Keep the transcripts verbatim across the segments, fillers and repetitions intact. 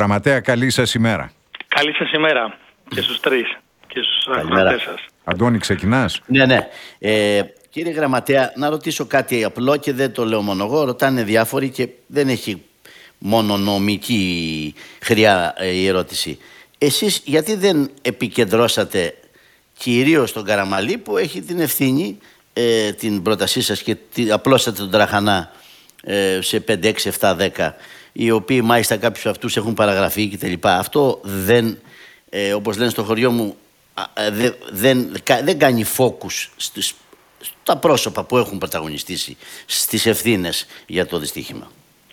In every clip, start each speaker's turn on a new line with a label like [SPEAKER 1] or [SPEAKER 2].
[SPEAKER 1] Γραμματέα, καλή σας ημέρα.
[SPEAKER 2] Καλή σας ημέρα και στους τρεις και στους ακροατές σας.
[SPEAKER 1] Αντώνη, ξεκινάς?
[SPEAKER 3] Ναι, ναι. Ε, κύριε Γραμματέα, να ρωτήσω κάτι απλό και δεν το λέω μόνο εγώ, ρωτάνε διάφοροι και δεν έχει μόνο νομική χρειά ε, η ερώτηση. Εσείς γιατί δεν επικεντρώσατε κυρίως στον Καραμαλή που έχει την ευθύνη, ε, την πρότασή σας και την, απλώσατε τον τραχανά ε, σε πέντε, έξι, επτά, δέκα, οι οποίοι μάλιστα κάποιους αυτούς έχουν παραγραφεί κτλ. Αυτό δεν, ε, όπως λένε στο χωριό μου, ε, δεν, δεν, δεν κάνει focus στις, στα πρόσωπα που έχουν πρωταγωνιστήσει, στις ευθύνες για το δυστύχημα.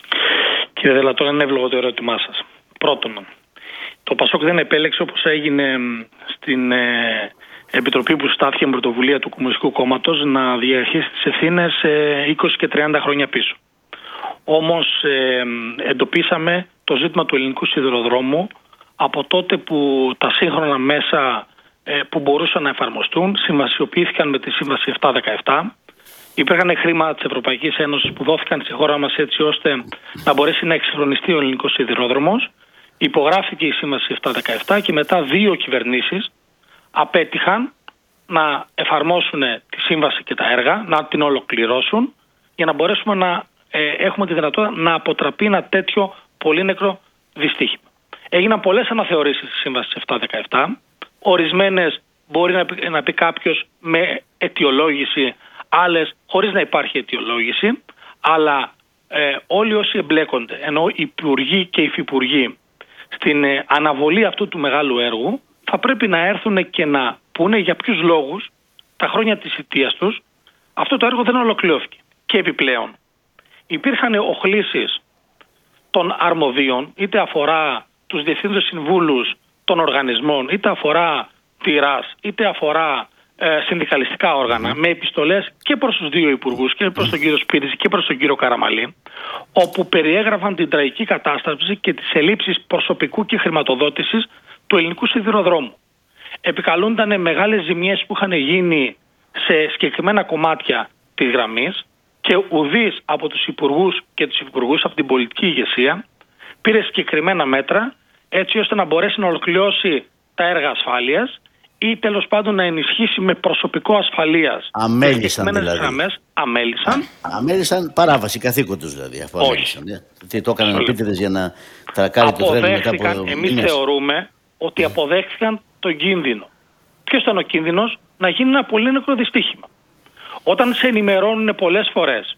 [SPEAKER 2] Κύριε Δελατώνα, είναι εύλογο το ερώτημά σας. Πρώτον, το Πασόκ δεν επέλεξε, όπως έγινε στην ε, επιτροπή που στάθηκε με πρωτοβουλία του Κομμουνιστικού Κόμματος, να διαχειριστεί τις ευθύνες ε, είκοσι και τριάντα χρόνια πίσω. Όμως ε, εντοπίσαμε το ζήτημα του ελληνικού σιδηροδρόμου από τότε που τα σύγχρονα μέσα ε, που μπορούσαν να εφαρμοστούν συμβασιοποιήθηκαν με τη Σύμβαση επτακόσια δεκαεπτά. Υπήρχαν χρήματα της Ευρωπαϊκής Ένωσης που δόθηκαν στη χώρα μας έτσι ώστε να μπορέσει να εξυγχρονιστεί ο ελληνικός σιδηρόδρομος. Υπογράφηκε η Σύμβαση επτακόσια δεκαεπτά και μετά δύο κυβερνήσεις απέτυχαν να εφαρμόσουν τη σύμβαση και τα έργα, να την ολοκληρώσουν για να μπορέσουμε να ε, έχουμε τη δυνατότητα να αποτραπεί ένα τέτοιο πολύ νεκρό δυστύχημα. Έγιναν πολλές αναθεωρήσεις της Σύμβασης επτακόσια δεκαεπτά. Ορισμένες μπορεί να πει, να πει κάποιος με αιτιολόγηση, άλλες χωρίς να υπάρχει αιτιολόγηση, αλλά ε, όλοι όσοι εμπλέκονται, ενώ οι υπουργοί και οι υφυπουργοί, στην ε, αναβολή αυτού του μεγάλου έργου, θα πρέπει να έρθουν και να πούνε για ποιους λόγους τα χρόνια της θητείας τους αυτό το έργο δεν ολοκληρώθηκε. Και επιπλέον υπήρχαν οχλήσεις των αρμοδίων, είτε αφορά τους διευθύνοντες συμβούλους των οργανισμών, είτε αφορά τη ΡΑΣ, είτε αφορά ε, συνδικαλιστικά όργανα, mm. με επιστολές και προς τους δύο υπουργούς, και προς τον κύριο Σπύριτζη και προς τον κύριο Καραμαλή, όπου περιέγραφαν την τραγική κατάσταση και τις ελλείψεις προσωπικού και χρηματοδότησης του ελληνικού σιδηροδρόμου. Επικαλούνταν μεγάλες ζημιές που είχαν γίνει σε συγκεκριμένα κομμάτια της γραμμής και ουδής από τους υπουργούς και τους υπουργούς από την πολιτική ηγεσία πήρε συγκεκριμένα μέτρα έτσι ώστε να μπορέσει να ολοκληρώσει τα έργα ασφάλειας ή τέλος πάντων να ενισχύσει με προσωπικό ασφαλείας.
[SPEAKER 3] Αμέλησαν δηλαδή.
[SPEAKER 2] Γραμμές, αμέλησαν.
[SPEAKER 3] Α, αμέλησαν παράβαση καθήκοντος δηλαδή. Αφού αμέλησαν, ναι. Τι το έκαναν επίτηδες για να τρακάρει το τρένο μετά από...
[SPEAKER 2] Εμείς θεωρούμε ότι αποδέχθηκαν τον κίνδυνο. Ποιος ήταν ο κίνδυνος? Να γίνει ένα πολύ νεκρό δυστύχημα. Όταν σε ενημερώνουν πολλές φορές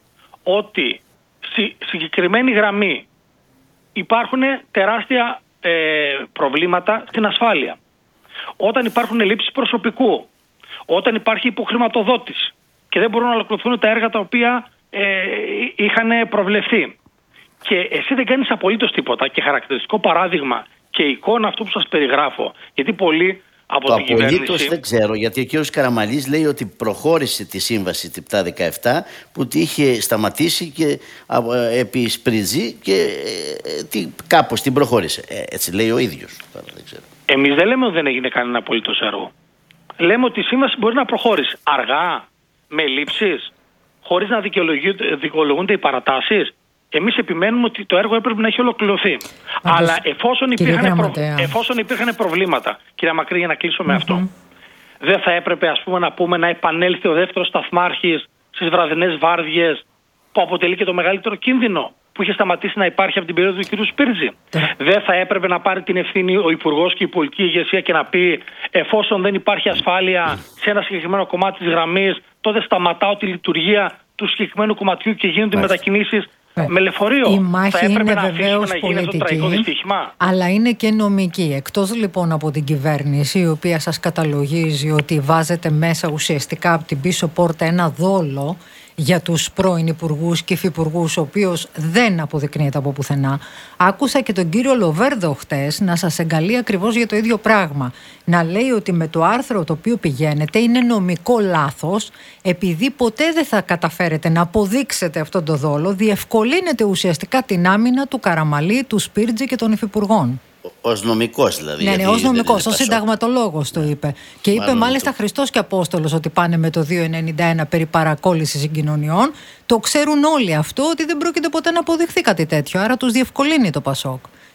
[SPEAKER 2] ότι στη συγκεκριμένη γραμμή υπάρχουν τεράστια ε, προβλήματα στην ασφάλεια, όταν υπάρχουν ελλείψεις προσωπικού, όταν υπάρχει υποχρηματοδότηση και δεν μπορούν να ολοκληρωθούν τα έργα τα οποία ε, είχαν προβλεφθεί και εσύ δεν κάνεις απολύτως τίποτα, και χαρακτηριστικό παράδειγμα και εικόνα αυτό που σας περιγράφω, γιατί πολλοί από
[SPEAKER 3] το
[SPEAKER 2] την κυβέρνηση...
[SPEAKER 3] απολύτως δεν ξέρω, γιατί ο κύριος Καραμαλής λέει ότι προχώρησε τη σύμβαση την επτακόσια δεκαεπτά που τη είχε σταματήσει και ε, επί Σπριτζή και ε, τι, κάπως την προχώρησε. Ε, έτσι λέει ο ίδιος. Τώρα, δεν ξέρω.
[SPEAKER 2] Εμείς δεν λέμε ότι δεν έγινε κανένα απολύτως έργο. Λέμε ότι η σύμβαση μπορεί να προχώρησε αργά, με ελλείψεις, χωρίς να δικαιολογούνται οι παρατάσεις. Εμείς επιμένουμε ότι το έργο έπρεπε να έχει ολοκληρωθεί. Αντως... Αλλά εφόσον υπήρχαν, προ... εφόσον υπήρχαν προβλήματα, κυρία Μακρύ, για να κλείσω με mm-hmm. αυτό, δεν θα έπρεπε, ας πούμε, να πούμε να επανέλθει ο δεύτερος σταθμάρχης στις βραδινές βάρδιες, που αποτελεί και το μεγαλύτερο κίνδυνο που είχε σταματήσει να υπάρχει από την περίοδο του κ. Σπύριτζη. Yeah. Δεν θα έπρεπε να πάρει την ευθύνη ο Υπουργός και η πολιτική ηγεσία και να πει, εφόσον δεν υπάρχει ασφάλεια σε ένα συγκεκριμένο κομμάτι της γραμμής, τότε σταματάω τη λειτουργία του συγκεκριμένου κομματιού και γίνονται μετακινήσεις με λεωφορείο.
[SPEAKER 4] Η μάχη είναι βεβαίως πολιτική, αλλά είναι και νομική. Εκτός λοιπόν από την κυβέρνηση, η οποία σας καταλογίζει ότι βάζετε μέσα ουσιαστικά από την πίσω πόρτα ένα δόλο για τους πρώην υπουργούς και υφυπουργούς, ο οποίος δεν αποδεικνύεται από πουθενά. Άκουσα και τον κύριο Λοβέρδο χτες να σας εγκαλεί ακριβώς για το ίδιο πράγμα. Να λέει ότι με το άρθρο το οποίο πηγαίνετε είναι νομικό λάθος, επειδή ποτέ δεν θα καταφέρετε να αποδείξετε αυτόν τον δόλο, διευκολύνεται ουσιαστικά την άμυνα του Καραμαλή, του Σπύριτζη και των υφυπουργών.
[SPEAKER 3] Ως νομικός δηλαδή.
[SPEAKER 4] Ναι, ναι, ως νομικός, ως συνταγματολόγος το είπε. Και είπε Μάλλον μάλιστα το... Χριστός και Απόστολος ότι πάνε με το δύο ενενήντα ένα περί παρακόλλησης συγκοινωνιών. Το ξέρουν όλοι αυτό, ότι δεν πρόκειται ποτέ να αποδειχθεί κάτι τέτοιο. Άρα τους διευκολύνει το Πασόκ.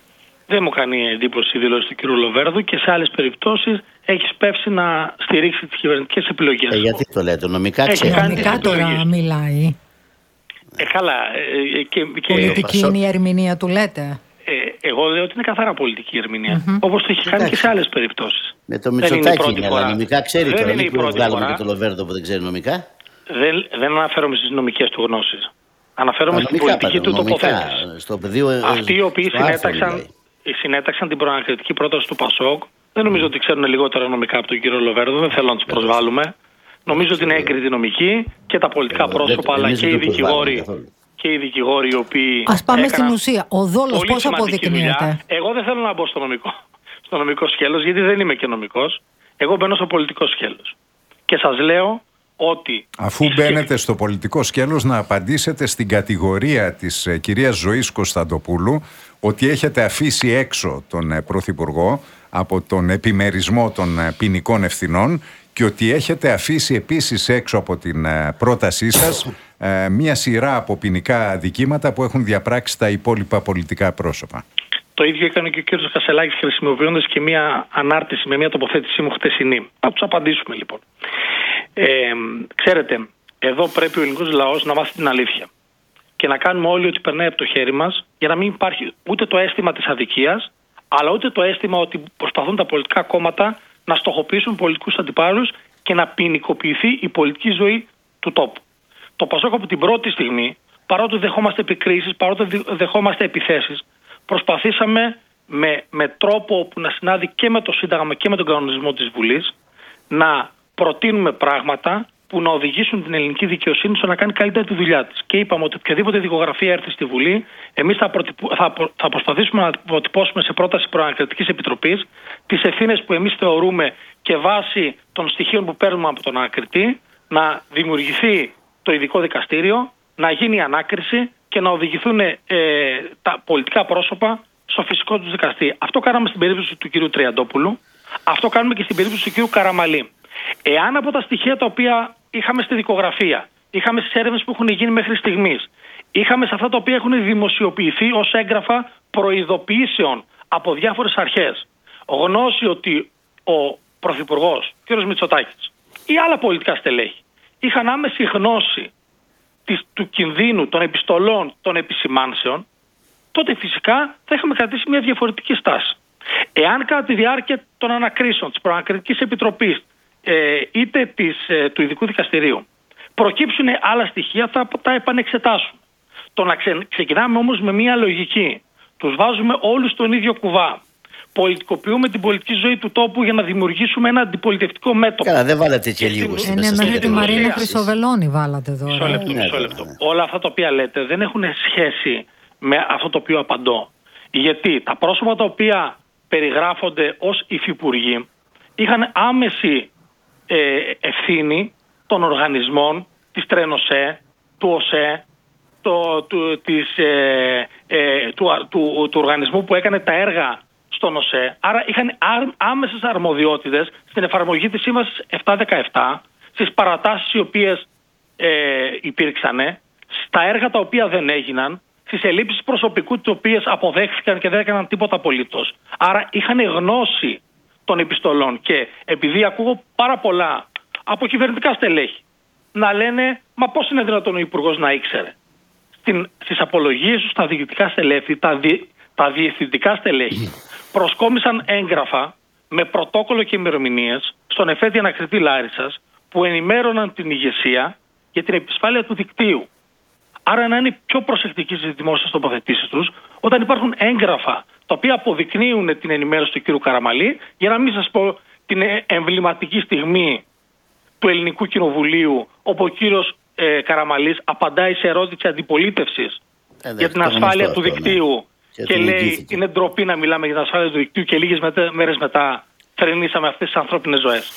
[SPEAKER 2] Δεν μου κάνει εντύπωση η δήλωση του κ. Λοβέρδου και σε άλλες περιπτώσεις έχει πέψει να στηρίξει τις κυβερνητικές επιλογές.
[SPEAKER 3] Ε, γιατί το λέτε, νομικά ξέρετε.
[SPEAKER 4] Νομικά τώρα μιλάει.
[SPEAKER 2] Ε, καλά. Ε, και, και
[SPEAKER 4] πολιτική είναι η ερμηνεία του, λέτε.
[SPEAKER 2] Ε, εγώ λέω ότι είναι καθαρά πολιτική ερμηνεία. Mm-hmm. Όπως το έχει κάνει και σε άλλες περιπτώσεις.
[SPEAKER 3] Με το Μητσοτάκη είναι, αλλά νομικά ξέρει δεν τώρα. Δεν είναι βγάλουμε και το Λοβέρδο που δεν ξέρει νομικά.
[SPEAKER 2] Δεν, δεν αναφέρομαι στις νομικές του γνώσεις. Αναφέρομαι στην πολιτική του τοποθέτηση.
[SPEAKER 3] Στο πεδίο,
[SPEAKER 2] αυτοί οι οποίοι συνέταξαν, συνέταξαν την προανακριτική πρόταση του ΠΑΣΟΚ δεν νομίζω ότι ξέρουν λιγότερα νομικά από τον κύριο Λοβέρδο. Δεν θέλω να τους προσβάλλουμε. Νομίζω ότι είναι έγκριτοι νομικοί και τα πολιτικά πρόσωπα, αλλά και οι δικηγόροι. Και οι δικηγόροι οι οποίοι.
[SPEAKER 4] Ας πάμε στην ουσία. Ο δόλος πώς αποδεικνύεται?
[SPEAKER 2] Εγώ δεν θέλω να μπω στο νομικό, στο νομικό σκέλος, γιατί δεν είμαι και νομικός. Εγώ μπαίνω στο πολιτικό σκέλος. Και σας λέω ότι.
[SPEAKER 1] Αφού μπαίνετε στο πολιτικό σκέλος, να απαντήσετε στην κατηγορία της ε, κυρίας Ζωής Κωνσταντοπούλου ότι έχετε αφήσει έξω τον ε, Πρωθυπουργό από τον επιμερισμό των ε, ποινικών ευθυνών και ότι έχετε αφήσει επίσης έξω από την ε, πρότασή σας ε, μία σειρά από ποινικά δικήματα που έχουν διαπράξει τα υπόλοιπα πολιτικά πρόσωπα.
[SPEAKER 2] Το ίδιο έκανε και ο κ. Κασελάκης, χρησιμοποιώντας και μία ανάρτηση με μία τοποθέτησή μου χτεσινή. Θα τους απαντήσουμε λοιπόν. Ε, ξέρετε, εδώ πρέπει ο ελληνικός λαός να μάθει την αλήθεια και να κάνουμε όλοι ό,τι περνάει από το χέρι μας για να μην υπάρχει ούτε το αίσθημα της αδικίας, αλλά ούτε το αίσθημα ότι προσπαθούν τα πολιτικά κόμματα να στοχοποιήσουν πολιτικούς αντιπάλους και να ποινικοποιηθεί η πολιτική ζωή του τόπου. Το ΠΑΣΟΚ από την πρώτη στιγμή, παρότι δεχόμαστε επικρίσεις, παρότι δεχόμαστε επιθέσεις, προσπαθήσαμε με, με τρόπο που να συνάδει και με το Σύνταγμα και με τον κανονισμό της Βουλής να προτείνουμε πράγματα που να οδηγήσουν την ελληνική δικαιοσύνη στο να κάνει καλύτερα τη δουλειά της. Και είπαμε ότι οποιαδήποτε δικογραφία έρθει στη Βουλή, εμείς θα, προτυπου... θα, προ... θα προσπαθήσουμε να αποτυπώσουμε σε πρόταση προανακριτικής επιτροπής τις ευθύνες που εμείς θεωρούμε και βάσει των στοιχείων που παίρνουμε από τον ανακριτή να δημιουργηθεί το ειδικό δικαστήριο, να γίνει η ανάκριση και να οδηγηθούν ε, τα πολιτικά πρόσωπα στο φυσικό του δικαστή. Αυτό κάναμε στην περίπτωση του κ. Τριαντόπουλου, αυτό κάνουμε και στην περίπτωση του κ. Καραμαλή. Εάν από τα στοιχεία τα οποία είχαμε στη δικογραφία, είχαμε στις έρευνες που έχουν γίνει μέχρι στιγμής, είχαμε σε αυτά τα οποία έχουν δημοσιοποιηθεί ως έγγραφα προειδοποιήσεων από διάφορες αρχές, γνώση ότι ο Πρωθυπουργός, κ. Μητσοτάκης ή άλλα πολιτικά στελέχη είχαν άμεση γνώση της, του κινδύνου των επιστολών των επισημάνσεων, τότε φυσικά θα είχαμε κρατήσει μια διαφορετική στάση. Εάν κατά τη διάρκεια των ανακρίσεων της Προανακριτικής Επιτροπής ε, είτε της, ε, του Ειδικού Δικαστηρίου προκύψουν άλλα στοιχεία, θα τα επανεξετάσουμε. Το να ξε, ξεκινάμε όμως με μια λογική, τους βάζουμε όλους στον ίδιο κουβά, πολιτικοποιούμε την πολιτική ζωή του τόπου για να δημιουργήσουμε ένα αντιπολιτευτικό μέτωπο.
[SPEAKER 3] Καλά, δεν βάλατε και λίγο.
[SPEAKER 4] Ε, ναι, μέχρι τη Μαρίνα Χρυσοβελώνη βάλατε εδώ.
[SPEAKER 2] Μισό λεπτό, μισό λεπτό. Όλα αυτά τα οποία λέτε δεν έχουν σχέση με αυτό το οποίο απαντώ. Γιατί τα πρόσωπα τα οποία περιγράφονται ως υφυπουργοί είχαν άμεση ε, ευθύνη των οργανισμών της Τρένοσέ, του ΟΣΕ, το, του, της, ε, ε, του, του, του οργανισμού που έκανε τα έργα στον ΟΣΕ. Άρα είχαν άμεσες αρμοδιότητες στην εφαρμογή της Σύμβασης επτακόσια δεκαεπτά, στις παρατάσεις οι οποίες ε, υπήρξαν, στα έργα τα οποία δεν έγιναν, στις ελλείψεις προσωπικού τις οποίες αποδέχθηκαν και δεν έκαναν τίποτα απολύτως. Άρα είχαν γνώση των επιστολών και επειδή ακούω πάρα πολλά από κυβερνητικά στελέχη να λένε μα πώς είναι δυνατόν ο Υπουργός να ήξερε. Στην, στις απολογίες του στα διοικητικά στελέχη, τα, δι, τα διευθυντικά στελέχη προσκόμισαν έγγραφα με πρωτόκολλο και ημερομηνίες στον εφέτη ανακριτή Λάρισσας που ενημέρωναν την ηγεσία για την επισφάλεια του δικτύου. Άρα να είναι πιο προσεκτικοί στις δημόσιες τοποθετήσεις τους όταν υπάρχουν έγγραφα τα οποία αποδεικνύουν την ενημέρωση του κ. Καραμαλή, για να μην σας πω την εμβληματική στιγμή του Ελληνικού Κοινοβουλίου όπου ο κύριος ε, Καραμαλής απαντάει σε ερώτηση αντιπολίτευσης ε, για την ασφάλεια αυτό, του δικτύου ναι. και, και λέει είναι ντροπή να μιλάμε για την ασφάλεια του δικτύου και λίγες μετα, μέρες μετά θρηνήσαμε αυτές τις ανθρώπινες ζωές.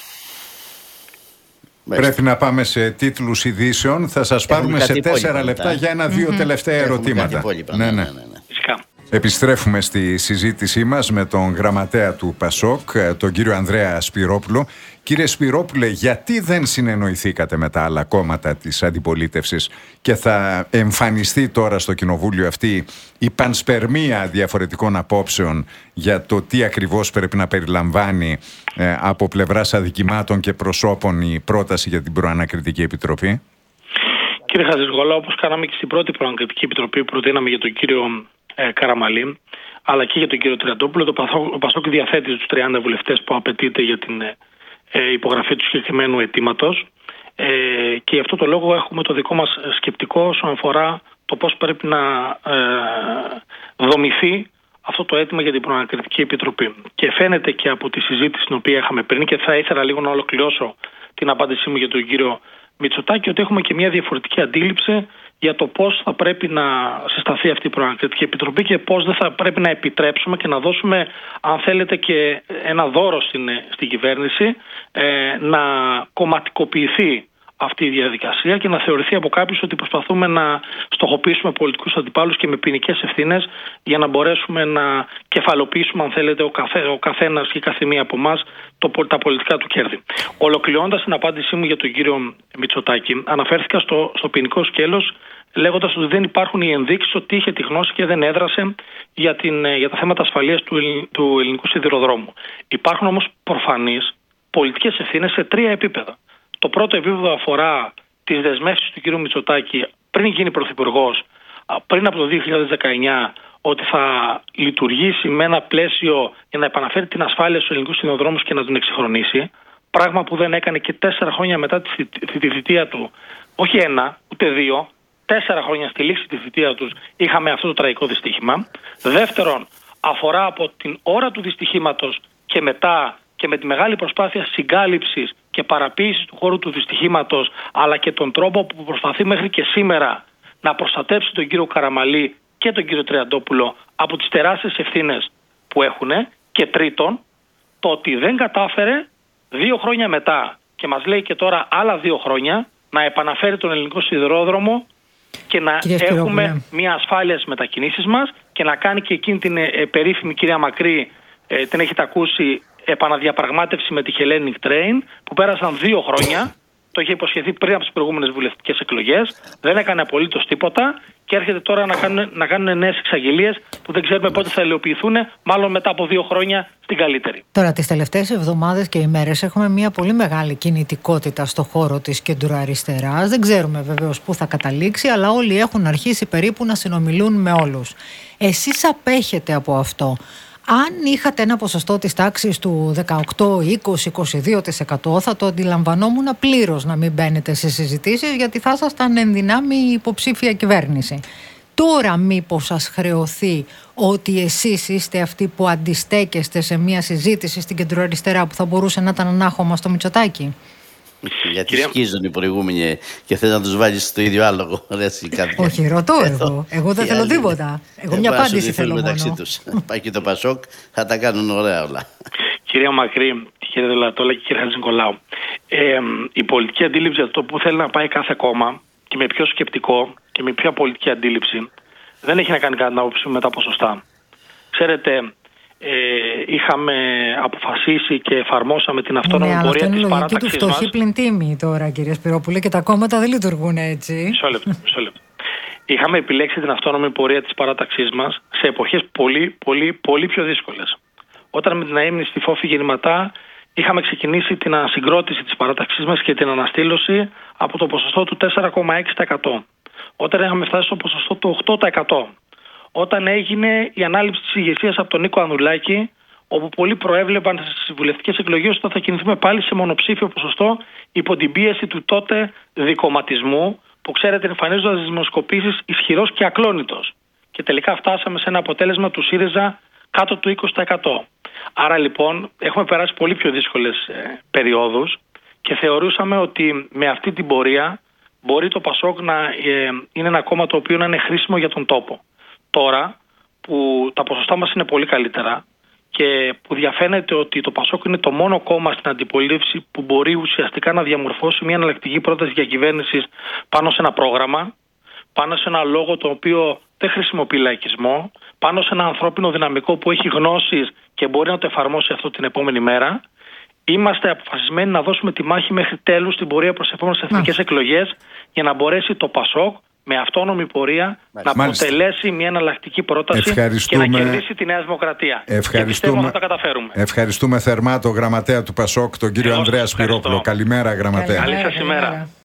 [SPEAKER 1] Πρέπει να πάμε σε τίτλους ειδήσεων. Θα σας πάρουμε σε τέσσερα λεπτά για ένα-δύο τελευταία ερωτήματα.
[SPEAKER 3] Ναι, ναι, ναι.
[SPEAKER 2] Φυσικά.
[SPEAKER 1] Επιστρέφουμε στη συζήτησή μας με τον γραμματέα του ΠΑΣΟΚ, τον κύριο Ανδρέα Σπυρόπουλο. Κύριε Σπυρόπουλε, γιατί δεν συνεννοηθήκατε με τα άλλα κόμματα της αντιπολίτευσης και θα εμφανιστεί τώρα στο Κοινοβούλιο αυτή η πανσπερμία διαφορετικών απόψεων για το τι ακριβώς πρέπει να περιλαμβάνει ε, από πλευράς αδικημάτων και προσώπων η πρόταση για την Προανακριτική Επιτροπή?
[SPEAKER 2] Κύριε Χατζησκολάου, όπως κάναμε και στην πρώτη Προανακριτική Επιτροπή που προτείναμε για τον κύριο ε, Καραμαλή, αλλά και για τον κύριο Τριαντόπουλο, το ΠΑΣΟΚ διαθέτει τους τριάντα βουλευτές που απαιτείται για την ε, υπογραφή του συγκεκριμένου αιτήματος. Ε, και γι' αυτό το λόγο έχουμε το δικό μας σκεπτικό όσον αφορά το πώς πρέπει να ε, δομηθεί αυτό το αίτημα για την Προανακριτική Επιτροπή. Και φαίνεται και από τη συζήτηση την οποία είχαμε πριν, και θα ήθελα λίγο να ολοκληρώσω την απάντησή μου για τον κύριο Μητσοτάκη, ότι έχουμε και μια διαφορετική αντίληψη για το πώς θα πρέπει να συσταθεί αυτή η Προανακριτική Επιτροπή και πώς δεν θα πρέπει να επιτρέψουμε και να δώσουμε, αν θέλετε, και ένα δώρο στην, στην κυβέρνηση, ε, να κομματικοποιηθεί αυτή η διαδικασία και να θεωρηθεί από κάποιους ότι προσπαθούμε να στοχοποιήσουμε πολιτικούς αντιπάλους και με ποινικές ευθύνες για να μπορέσουμε να κεφαλοποιήσουμε, αν θέλετε, ο, καθέ, ο καθένας και η καθεμία από εμάς τα πολιτικά του κέρδη. Ολοκληρώνοντας την απάντησή μου για τον κύριο Μητσοτάκη, αναφέρθηκα στο, στο ποινικό σκέλος, λέγοντας ότι δεν υπάρχουν οι ενδείξεις ότι είχε τη γνώση και δεν έδρασε για, την, για τα θέματα ασφαλείας του, του ελληνικού σιδηροδρόμου. Υπάρχουν όμως προφανείς πολιτικές ευθύνες σε τρία επίπεδα. Το πρώτο επίπεδο αφορά τις δεσμεύσεις του κ. Μητσοτάκη πριν γίνει πρωθυπουργός, πριν από το δύο χιλιάδες δεκαεννιά, ότι θα λειτουργήσει με ένα πλαίσιο για να επαναφέρει την ασφάλεια στους ελληνικούς σιδηροδρόμους και να τον εξυγχρονίσει. Πράγμα που δεν έκανε και τέσσερα χρόνια μετά τη, τη, τη θητεία του. Όχι ένα, ούτε δύο. Τέσσερα χρόνια στη λήξη τη θητεία τους είχαμε αυτό το τραγικό δυστύχημα. Δεύτερον, αφορά από την ώρα του δυστυχήματος και μετά, και με τη μεγάλη προσπάθεια συγκάλυψης και παραποίησης του χώρου του δυστυχήματος, αλλά και τον τρόπο που προσπαθεί μέχρι και σήμερα να προστατεύσει τον κύριο Καραμαλή και τον κύριο Τριαντόπουλο από τις τεράστιες ευθύνες που έχουν. Και τρίτον, το ότι δεν κατάφερε δύο χρόνια μετά, και μας λέει και τώρα άλλα δύο χρόνια, να επαναφέρει τον ελληνικό σιδηρόδρομο και να έχουμε μια ασφάλεια στις μετακινήσεις μας και να κάνει και εκείνη την ε, περίφημη, κυρία Μακρύ, ε, την έχετε ακούσει, επαναδιαπραγμάτευση με τη Hellenic Train, που πέρασαν δύο χρόνια. Το είχε υποσχεθεί πριν από τις προηγούμενες βουλευτικές εκλογές. Δεν έκανε απολύτως τίποτα και έρχεται τώρα να κάνουν, να κάνουν νέες εξαγγελίες που δεν ξέρουμε πότε θα υλοποιηθούν, μάλλον μετά από δύο χρόνια στην καλύτερη.
[SPEAKER 4] Τώρα, τις τελευταίες εβδομάδες και ημέρες έχουμε μια πολύ μεγάλη κινητικότητα στο χώρο της κεντροαριστεράς. Δεν ξέρουμε βεβαίως πού θα καταλήξει, αλλά όλοι έχουν αρχίσει περίπου να συνομιλούν με όλους. Εσείς απέχετε από αυτό. Αν είχατε ένα ποσοστό της τάξης του δεκαοκτώ, είκοσι, είκοσι δύο τοις εκατό, θα το αντιλαμβανόμουν πλήρως να μην μπαίνετε σε συζητήσεις, γιατί θα ήσασταν εν δυνάμει υποψήφια κυβέρνηση. Τώρα μήπως σας χρεωθεί ότι εσείς είστε αυτοί που αντιστέκεστε σε μια συζήτηση στην κεντροαριστερά που θα μπορούσε να ήταν ανάχωμα στο Μητσοτάκη?
[SPEAKER 3] Γιατί Κυρία... σκίζουν οι προηγούμενοι και θες να τους βάλεις στο ίδιο άλογο.
[SPEAKER 4] Όχι, ρωτώ εγώ. Εγώ δεν θέλω τίποτα. Εγώ μια απάντηση θέλω μόνο.
[SPEAKER 3] Τους. Πάει και το ΠΑΣΟΚ, θα τα κάνουν ωραία όλα.
[SPEAKER 2] Κυρία Μακρύ, κύριε Δελατόλα και κύριε Χατζηνικολάου, ε, η πολιτική αντίληψη για το που θέλει να πάει κάθε κόμμα και με ποιο σκεπτικό και με ποια πολιτική αντίληψη δεν έχει να κάνει κάτι να άποψη με τα ποσοστά. Ξέρετε, Ε, είχαμε αποφασίσει και εφαρμόσαμε την αυτόνομη ναι, πορεία της παράταξής μας.
[SPEAKER 4] Είναι λογική του φτωχή πλην τίμη τώρα, κύριε Σπυρόπουλε, και τα κόμματα δεν λειτουργούν έτσι.
[SPEAKER 2] Μισό λεπτό, μισό λεπτό. Είχαμε επιλέξει την αυτόνομη πορεία της παράταξής μας σε εποχές πολύ, πολύ, πολύ πιο δύσκολες. Όταν με την αείμνη στη Φόφη γεννηματά είχαμε ξεκινήσει την ανασυγκρότηση της παράταξής μας και την αναστήλωση από το ποσοστό του τέσσερα κόμμα έξι τοις εκατό. Όταν είχαμε φτάσει στο ποσοστό του οκτώ τοις εκατό. Όταν έγινε η ανάληψη της ηγεσίας από τον Νίκο Ανδρουλάκη, όπου πολλοί προέβλεπαν στις βουλευτικές εκλογές ότι θα κινηθούμε πάλι σε μονοψήφιο ποσοστό υπό την πίεση του τότε δικομματισμού, που ξέρετε εμφανίζοντας τις δημοσκοπήσεις ισχυρός και ακλόνητος. Και τελικά φτάσαμε σε ένα αποτέλεσμα του ΣΥΡΙΖΑ κάτω του είκοσι τοις εκατό. Άρα λοιπόν έχουμε περάσει πολύ πιο δύσκολες ε, περιόδους και θεωρούσαμε ότι με αυτή την πορεία μπορεί το ΠΑΣΟΚ να ε, είναι ένα κόμμα το οποίο να είναι χρήσιμο για τον τόπο. Τώρα που τα ποσοστά μας είναι πολύ καλύτερα και που διαφαίνεται ότι το ΠΑΣΟΚ είναι το μόνο κόμμα στην αντιπολίτευση που μπορεί ουσιαστικά να διαμορφώσει μια εναλλακτική πρόταση διακυβέρνησης πάνω σε ένα πρόγραμμα, πάνω σε ένα λόγο το οποίο δεν χρησιμοποιεί λαϊκισμό, πάνω σε ένα ανθρώπινο δυναμικό που έχει γνώσεις και μπορεί να το εφαρμόσει αυτό την επόμενη μέρα. Είμαστε αποφασισμένοι να δώσουμε τη μάχη μέχρι τέλους στην πορεία προς τις επόμενες εθνικές εκλογές, για να μπορέσει το ΠΑΣΟΚ με αυτόνομη πορεία Μάλιστα. να αποτελέσει μια εναλλακτική πρόταση και να κερδίσει τη Νέα Δημοκρατία.
[SPEAKER 1] Ευχαριστούμε.
[SPEAKER 2] Και πιστεύω να τα καταφέρουμε.
[SPEAKER 1] Ευχαριστούμε θερμά τον γραμματέα του ΠΑΣΟΚ, τον κύριο Ανδρέα Σπυρόπουλο. Καλημέρα, γραμματέα.
[SPEAKER 2] Καλή σας ημέρα.